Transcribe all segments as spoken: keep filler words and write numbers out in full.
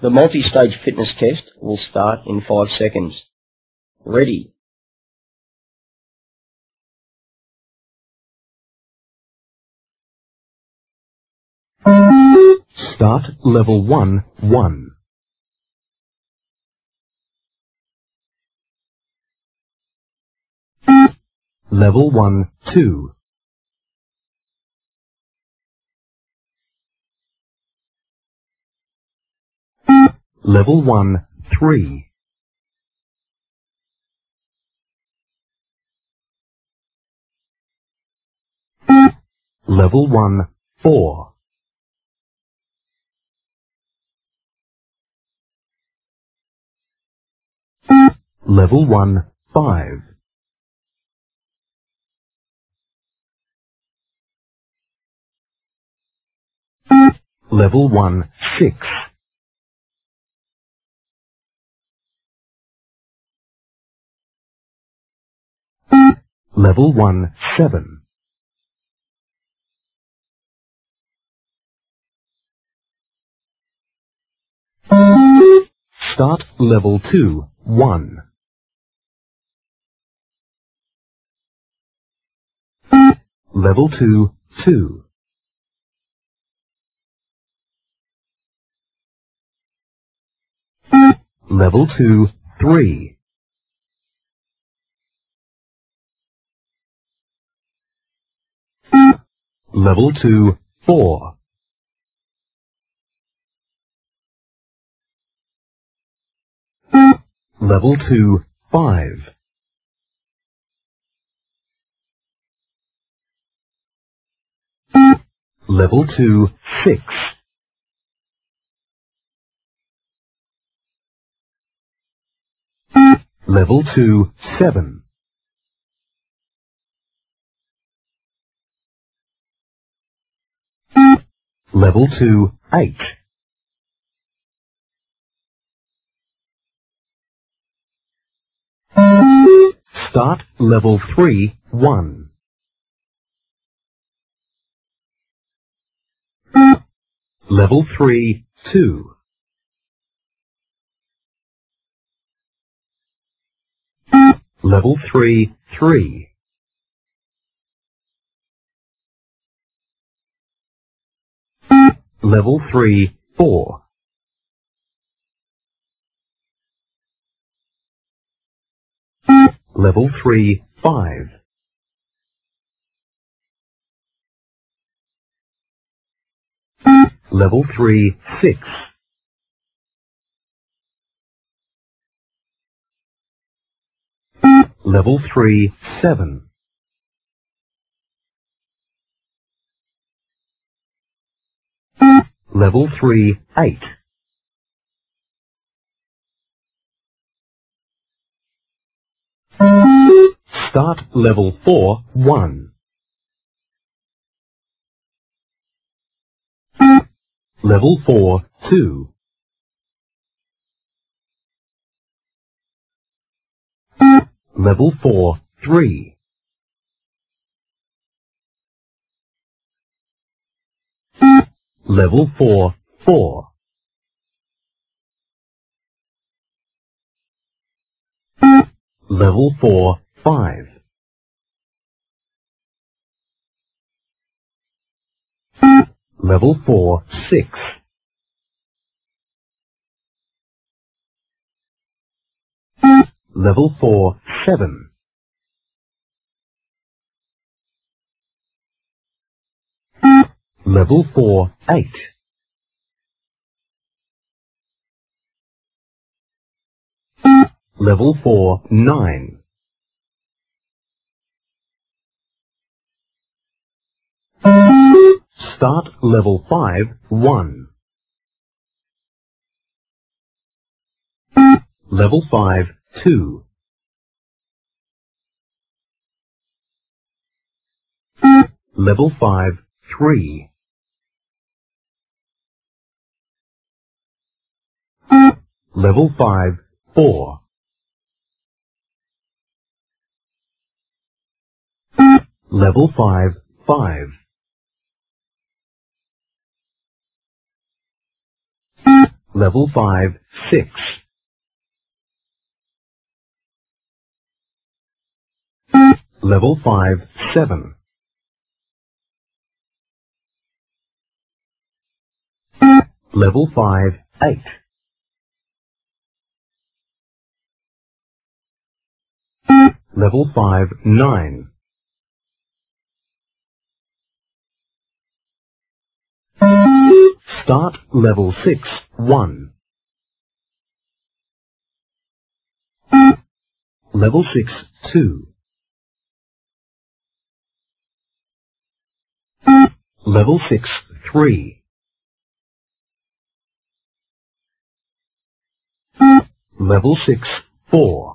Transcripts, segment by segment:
The multi-stage fitness test will start in five seconds. Ready. Start level one, one. Level one, two. Level one, three. Level one, four. Level one, five. Level one, six. Level one, seven. Start level two, one. Level two, two. Level two, three. Level two, four. Level two, five. Level two, six. Level two, seven. Level two, eight. Start level three, one. Level three, two. Level three, three. Level three, four. Level three, five. Level three, six. Level three, seven. Level three, eight. Start level four, one. Level four, two. Level four, three. Level four, four. Level four, five. Level four, six. Level four, seven. Level four, eight. Level four, nine. Start level five, one. Level five, two. Level five, three. Level five, four. Level five, five. Level five, six. Level five, seven. Level five, eight. Level five, nine. Start level six, one. Level six, two. Level six, three. Level six, four.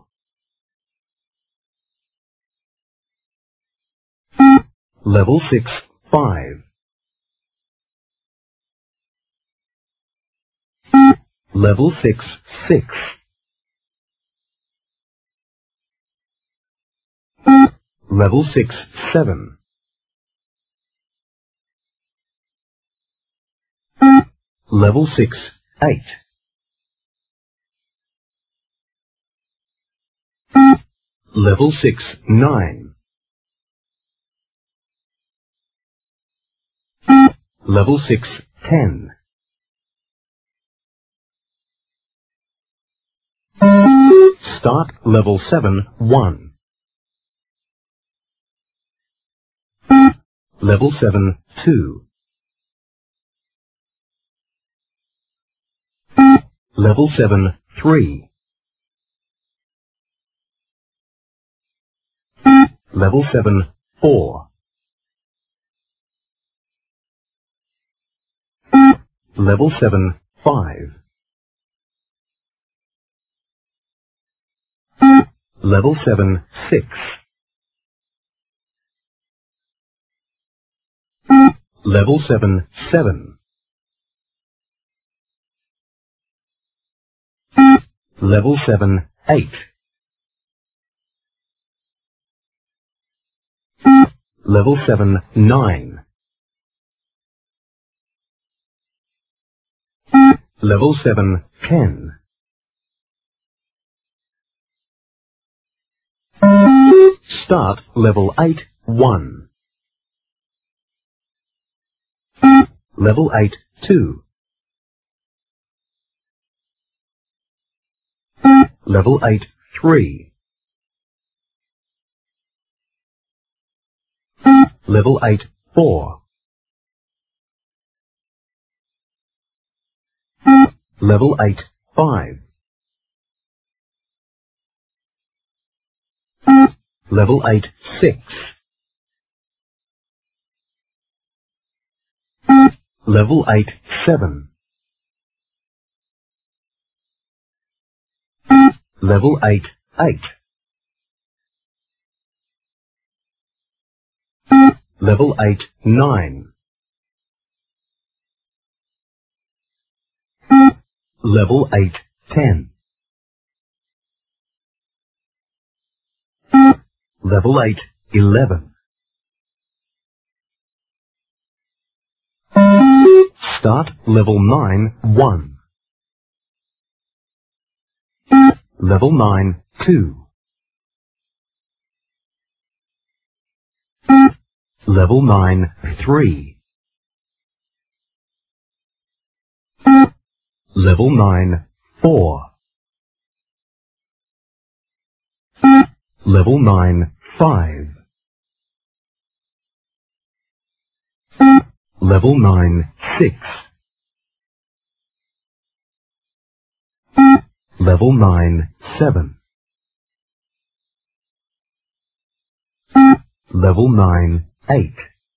Level six, five. Level six, six. Level six, seven. Level six, eight. Level six, nine. Level six, ten. Start level seven, one. Level seven, two. Level seven, three. Level seven, four. Level seven, five. Level seven, six. Level seven, seven. Level seven, eight. Level seven, nine. Level seven, ten. Start level eight, one. Level eight, two. Level eight, three. Level eight, four. Level eight, five. Level eight, six. Level eight, seven. Level eight, eight. Level eight, nine. Level eight, ten. Level eight, eleven. Start level nine, one. Level nine, two. Level nine, three. Level nine, four. Level nine, five. Level nine, six. Level nine, seven. Level nine, eight.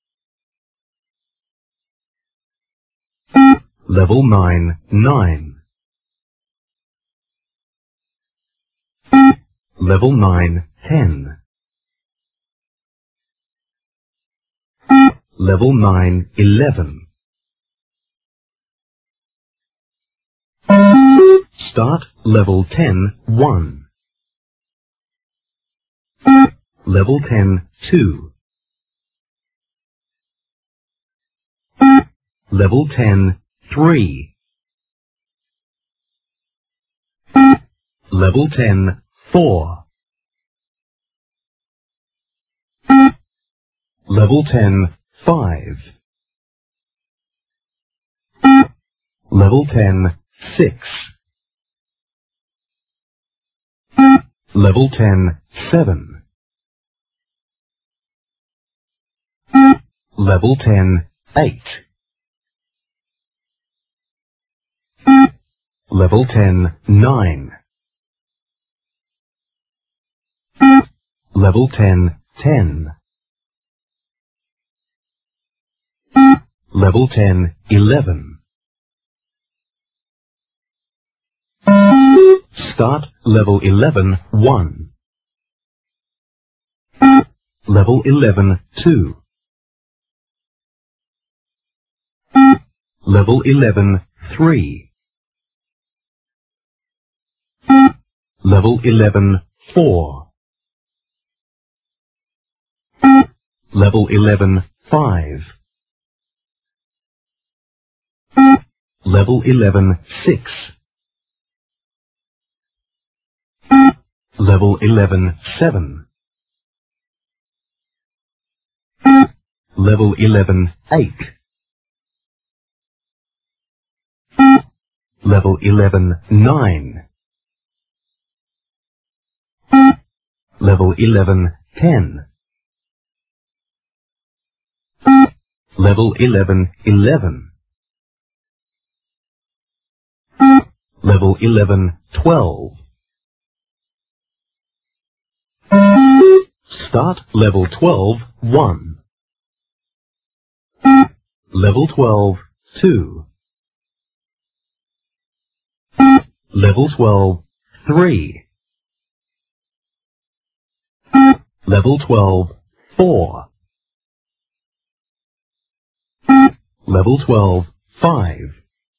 Level nine, nine. Level nine, ten. Level nine, eleven. Start level ten, one. Level ten, two. Level ten, three. Level ten, four. Level ten, five. Level ten, six. Level ten, seven. Level ten, eight. Level ten, nine. Level ten, ten. Level ten, eleven. Start level eleven, one. Level eleven, two. Level eleven, three. Level eleven, four. Level eleven, five. Level eleven, six. Level eleven, seven. Level eleven, eight. Level eleven, nine. Level eleven, ten. Level eleven, eleven. Level eleven, twelve. Start level twelve, one. Level twelve, two. Level twelve, three. Level twelve, four. Level twelve, five.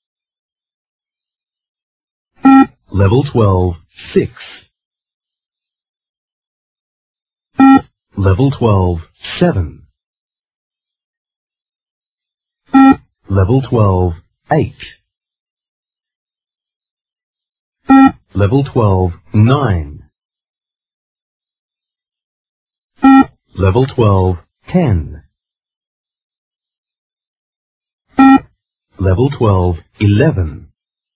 Level twelve, six. Level twelve, seven. Level twelve, eight. Level twelve, nine. Level twelve, ten. Level twelve, eleven.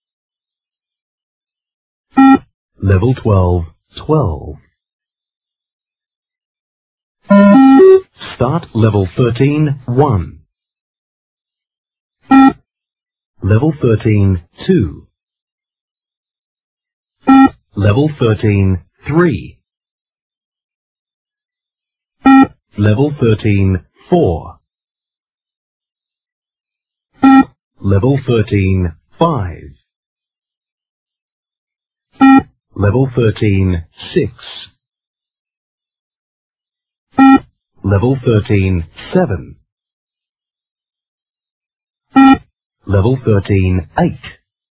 Level twelve, twelve. Start level thirteen, one. Level thirteen, two. Level thirteen, three. Level thirteen, four. Level thirteen, five. Level thirteen, six. Level thirteen, seven. Level thirteen, eight.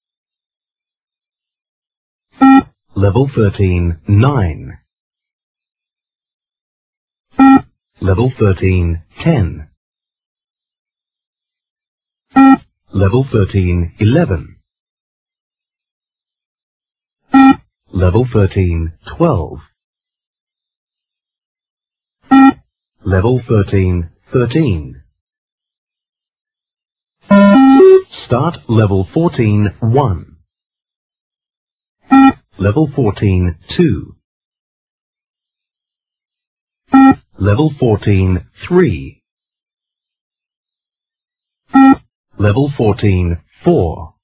Level thirteen, nine. Level thirteen, ten. Level thirteen, eleven. Level thirteen, twelve. Level thirteen, thirteen. Start level fourteen, one. Level fourteen, two. Level fourteen, three. Level fourteen, four.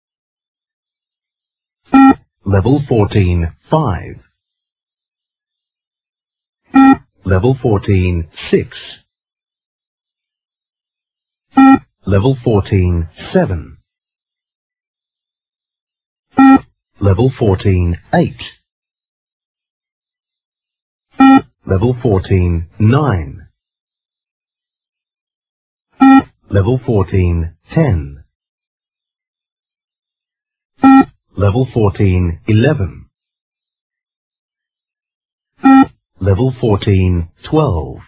Level fourteen, five. Level fourteen, six. Level fourteen, seven. Level fourteen, eight. Level fourteen, nine. Level fourteen, ten. Level fourteen, eleven. Level fourteen, twelve.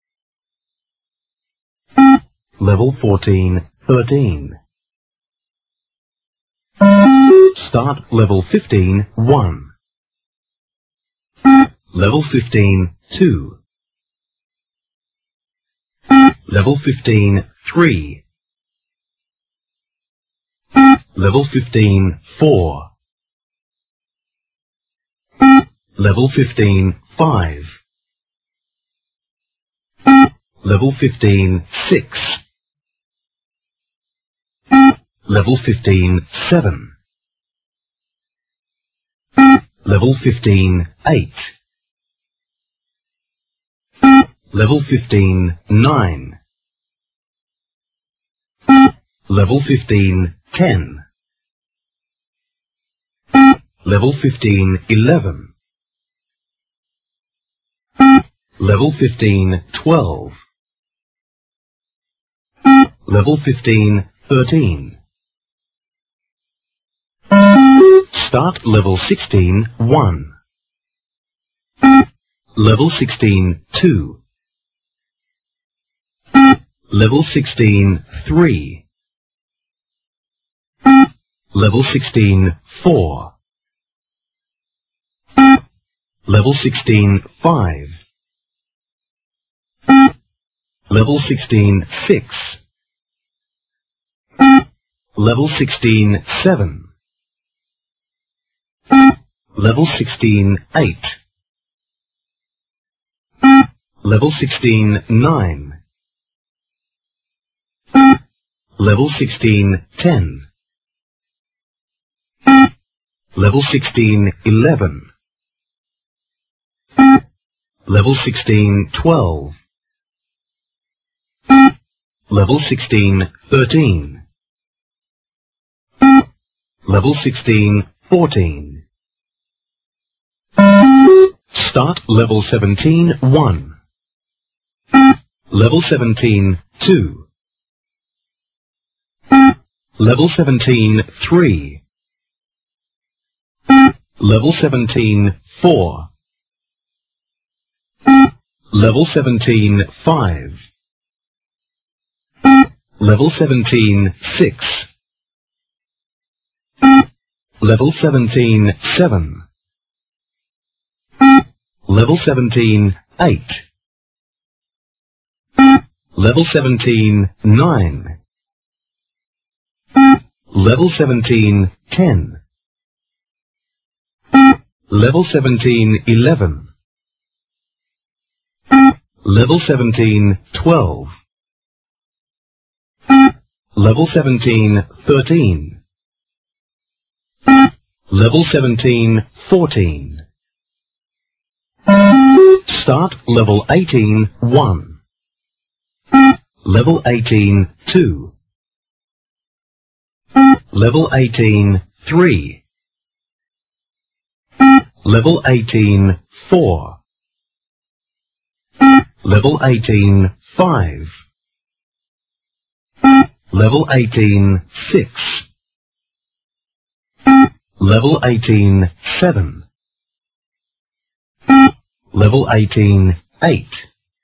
Level fourteen, thirteen. Start level fifteen, one. Level fifteen, two. Level fifteen, three. Level fifteen, four. Level fifteen, five. Level fifteen, six. Level fifteen, seven. Level fifteen, eight. Level fifteen, nine. Level fifteen, ten. Level fifteen, eleven. Level fifteen, twelve. Level fifteen, thirteen. Start level sixteen, one. Level sixteen, two. Level sixteen, three. Level sixteen, four. Level sixteen, five. Level sixteen, six. Level sixteen, seven. Level sixteen, eight. Level sixteen, nine. Level sixteen, ten. Level sixteen, eleven. Level sixteen, twelve. Level sixteen, thirteen. Level sixteen, fourteen. Start level seventeen, one. Level seventeen, two. Level seventeen, three. Level seventeen, four. Level seventeen, five. Level seventeen, six. Level seventeen, seven. Level seventeen, eight. Level seventeen, nine. Level seventeen, ten. Level seventeen, eleven. Level seventeen, twelve. Level seventeen, thirteen. Level seventeen, fourteen. Start level eighteen, one. Level eighteen, two. Level eighteen, three. Level eighteen, four. Level eighteen, five. Level eighteen, six. Level eighteen, seven. Level eighteen, eight.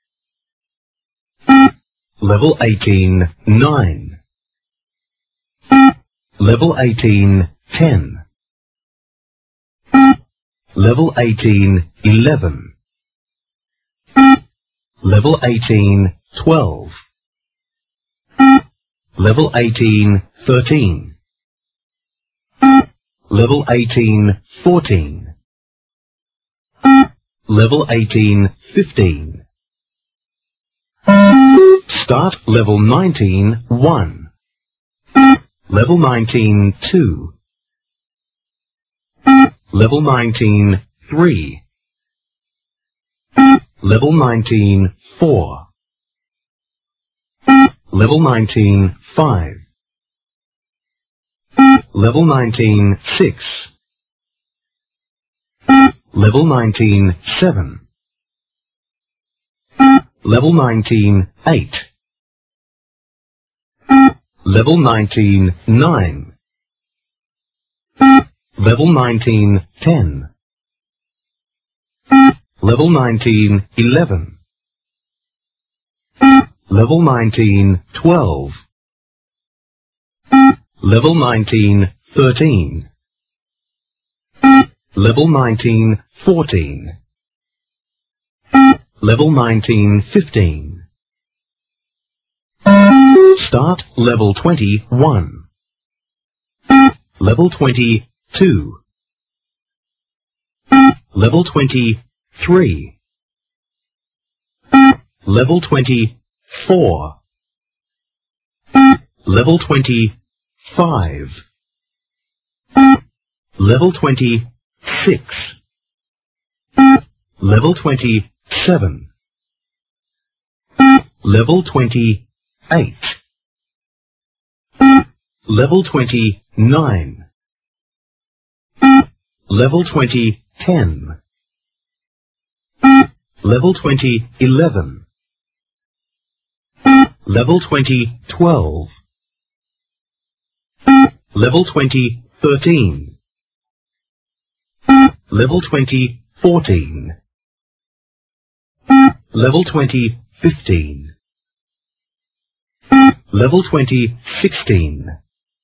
Level eighteen, nine. Level eighteen, ten. Level eighteen, eleven. Level eighteen, twelve. Level eighteen, thirteen. Level eighteen, fourteen. Level eighteen, fifteen. Start level nineteen, one. Level nineteen, two. Level nineteen, three. Level nineteen, four. Level nineteen, five. Level nineteen, six. Level nineteen, seven. Level nineteen, eight. Level nineteen, nine. Level nineteen, ten. Level nineteen, eleven. Level nineteen, twelve. Level nineteen, thirteen. Level nineteen, fourteen. Level nineteen fifteen. Start Level twenty-one. Level twenty-two. Level twenty-three. Level twenty-four. Level twenty-five. Level twenty-six. Level twenty-seven. Level twenty-eight. Level twenty-nine. Level twenty ten. Level twenty eleven. Level twenty twelve. Level twenty thirteen. Level twenty fourteen. Level twenty fifteen. Level twenty sixteen.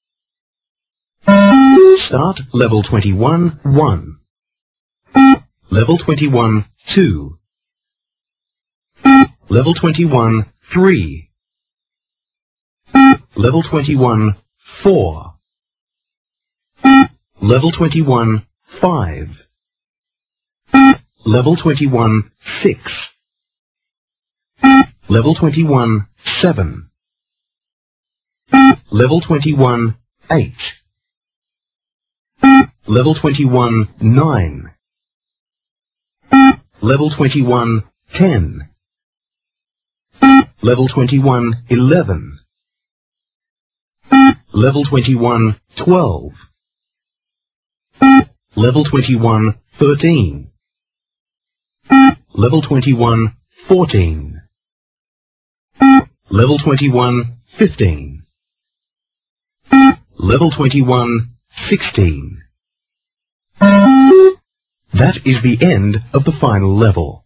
Start Level twenty-one one. Level twenty-one two. Level twenty-one three. Level twenty-one four. Level twenty-one five. Level twenty-one six. Level twenty-one seven. Level twenty-one eight. Level twenty-one nine. Level twenty-one ten. Level twenty-one eleven. Level twenty-one twelve. Level twenty-one thirteen. Level twenty-one fourteen. Level twenty-one fifteen. Level twenty-one sixteen. That is the end of the final level.